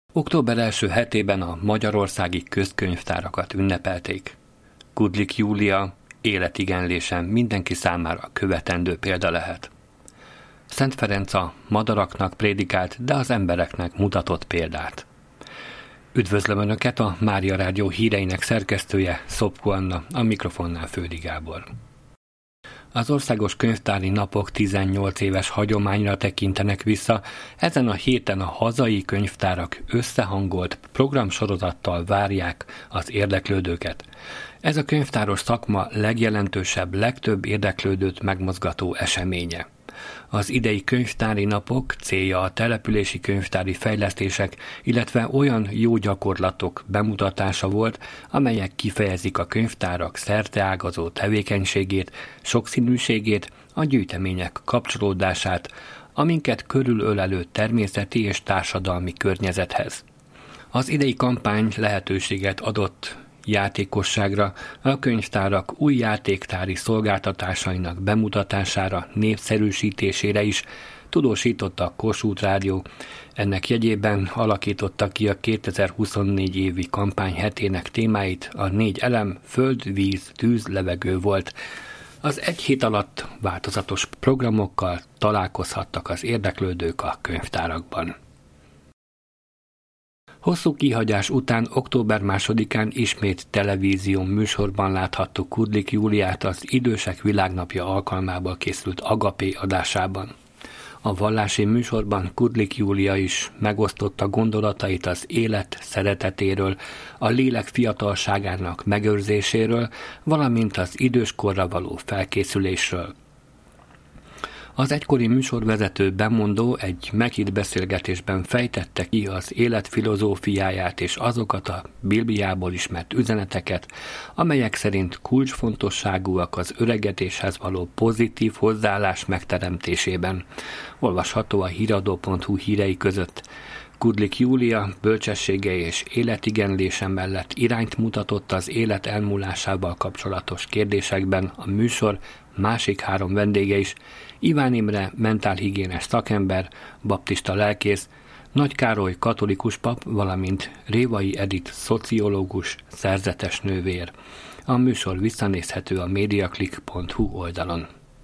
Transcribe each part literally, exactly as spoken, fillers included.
Október első hetében a magyarországi közkönyvtárakat ünnepelték. Kudlik Júlia életigenlésen mindenki számára követendő példa lehet. Szent Ferenc a madaraknak prédikált, de az embereknek mutatott példát. Üdvözlöm Önöket, a Mária Rádió híreinek szerkesztője, Szopko Anna, a mikrofonnál Földi Gábor. Az Országos Könyvtári Napok tizennyolc éves hagyományra tekintenek vissza, ezen a héten a hazai könyvtárak összehangolt programsorozattal várják az érdeklődőket. Ez a könyvtáros szakma legjelentősebb, legtöbb érdeklődőt megmozgató eseménye. Az idei könyvtári napok célja a települési könyvtári fejlesztések, illetve olyan jó gyakorlatok bemutatása volt, amelyek kifejezik a könyvtárak szerteágazó tevékenységét, sokszínűségét, a gyűjtemények kapcsolódását, aminket körülölelő természeti és társadalmi környezethez. Az idei kampány lehetőséget adott játékosságra, a könyvtárak új játéktári szolgáltatásainak bemutatására, népszerűsítésére is, tudósította a Kossuth Rádió. Ennek jegyében alakította ki a kétezer-huszonnégy évi kampány hetének témáit, a négy elem, föld, víz, tűz, levegő volt. Az egy hét alatt változatos programokkal találkozhattak az érdeklődők a könyvtárakban. Hosszú kihagyás után október másodikán ismét televízió műsorban láthattuk Kudlik Júliát az Idősek Világnapja alkalmából készült Agapé adásában. A vallási műsorban Kudlik Júlia is megosztotta gondolatait az élet szeretetéről, a lélek fiatalságának megőrzéséről, valamint az időskorra való felkészülésről. Az egykori műsorvezető bemondó egy meghitt beszélgetésben fejtette ki az élet filozófiáját és azokat a Bibliából ismert üzeneteket, amelyek szerint kulcsfontosságúak az öregedéshez való pozitív hozzáállás megteremtésében. Olvasható a híradó pont hu hírei között. Kudlik Júlia bölcsessége és életigenlése mellett irányt mutatott az élet elmúlásával kapcsolatos kérdésekben a műsor másik három vendége is: Iván Imre mentálhigiénes szakember, baptista lelkész, Nagy Károly katolikus pap, valamint Révai Edith szociológus, szerzetes nővér. A műsor visszanézhető a mediaclick pont hu oldalon.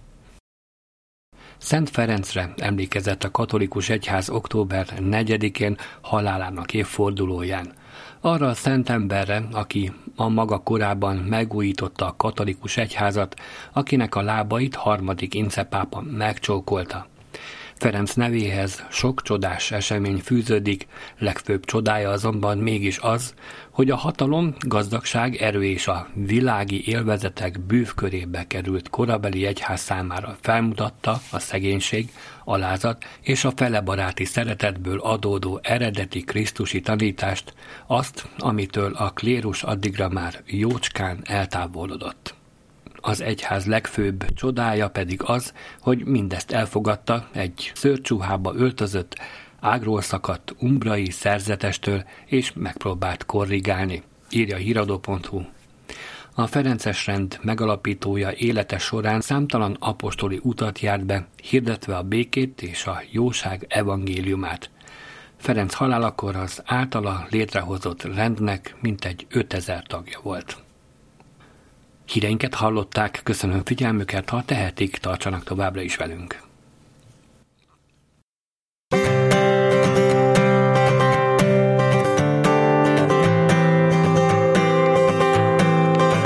Szent Ferencre emlékezett a katolikus egyház október negyedikén halálának évfordulóján. Arra a szent emberre, aki a maga korában megújította a katolikus egyházat, akinek a lábait harmadik Ince pápa megcsókolta. Ferenc nevéhez sok csodás esemény fűződik, legfőbb csodája azonban mégis az, hogy a hatalom, gazdagság, erő és a világi élvezetek bűvkörébe került korabeli egyház számára felmutatta a szegénység, alázat és a felebaráti szeretetből adódó eredeti krisztusi tanítást, azt, amitől a klérus addigra már jócskán eltávolodott. Az egyház legfőbb csodája pedig az, hogy mindezt elfogadta egy szőrcsuhába öltözött, ágról szakadt umbrai szerzetestől, és megpróbált korrigálni, írja a híradó pont hu. A ferences rend megalapítója élete során számtalan apostoli utat járt be, hirdetve a békét és a jóság evangéliumát. Ferenc halálakor az általa létrehozott rendnek mintegy ötezer tagja volt. Híreinket hallották, köszönöm figyelmüket, ha tehetik, tartsanak továbbra is velünk.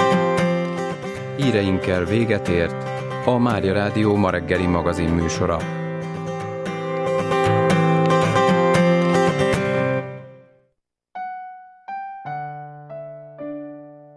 Híreinkkel véget ért a Mária Rádió ma reggeli magazin műsora.